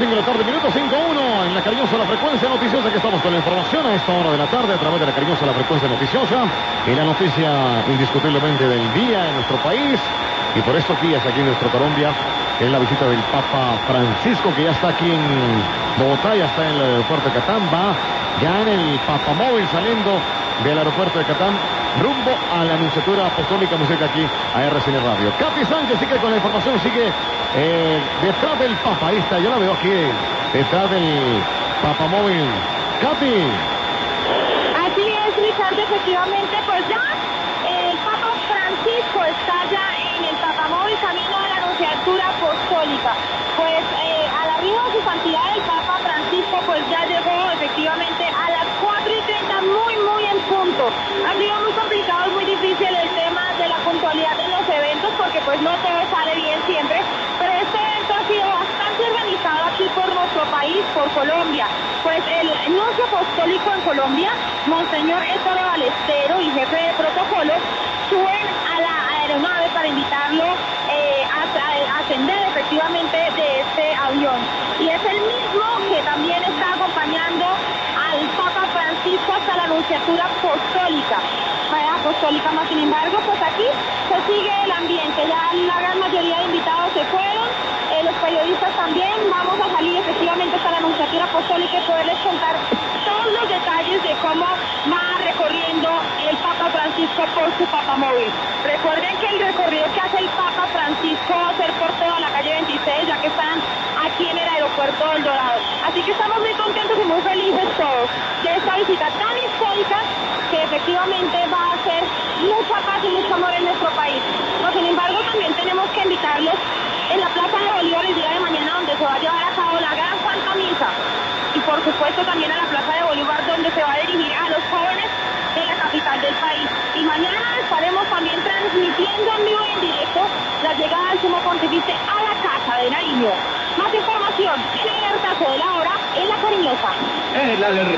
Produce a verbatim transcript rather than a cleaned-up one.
cinco de la tarde, minuto cinco uno en la cariñosa La Frecuencia Noticiosa, que estamos con la información a esta hora de la tarde a través de la cariñosa La Frecuencia Noticiosa y la noticia indiscutiblemente del día en nuestro país y por estos días aquí en nuestro Colombia es la visita del Papa Francisco, que ya está aquí en Bogotá, ya está en el aeropuerto de Catán, va ya en el Papamóvil saliendo del aeropuerto de Catán rumbo a la Anunciatura Apostólica, muy cerca aquí a R C N Radio. Katy Sánchez sigue con la información, sigue eh, detrás del Papa, ahí está, yo la veo aquí, detrás del Papamóvil. Katy. Así es, Ricardo, efectivamente, pues ya el Papa Francisco está ya en el Papamóvil camino a la Anunciatura Apostólica. Pues eh, al arribo de su santidad el Papa Francisco pues ya llegó efectivamente a las cuatro y treinta, muy muy en punto. Ha sido muy complicado, muy difícil el tema de la puntualidad de los eventos porque pues no todo sale bien siempre, pero este evento ha sido bastante organizado aquí por nuestro país, por Colombia. Pues el nuncio apostólico en Colombia, Monseñor Héctor Balestero y jefe de protocolo, suben a la aeronave para invitarlo eh, a, a ascender efectivamente de este avión. Y es el mismo que también está acompañando al Papa Francisco hasta la Anunciatura Apostólica. Apostólica, más sin embargo, pues aquí se sigue el ambiente. Ya la gran mayoría de invitados se fueron, eh, los periodistas también. Vamos a salir efectivamente hasta la Anunciatura Apostólica y poderles contar todos los detalles de cómo va recorriendo el Papa Francisco por su Papamóvil. Recuerden que el recorrido que hace el Papa Francisco va a ser por toda la calle veintiséis, ya que están aquí en el aeropuerto del Dorado. Así que estamos muy contentos y muy felices todos de esta visita tan histórica que efectivamente va a hacer mucha paz y mucho amor en nuestro país. Pero sin embargo también tenemos que invitarlos en la Plaza de Bolívar el día de mañana, donde se va a llevar a cabo la gran Santa Misa, y por supuesto también a la Plaza de Bolívar, donde se va a dirigir a los jóvenes de la capital del país. Y mañana estaremos también transmitiendo en vivo y en directo la llegada del Sumo Pontífice a la Casa de Nariño. Más información en el Artazo de la Hora en La Cariñosa. Es la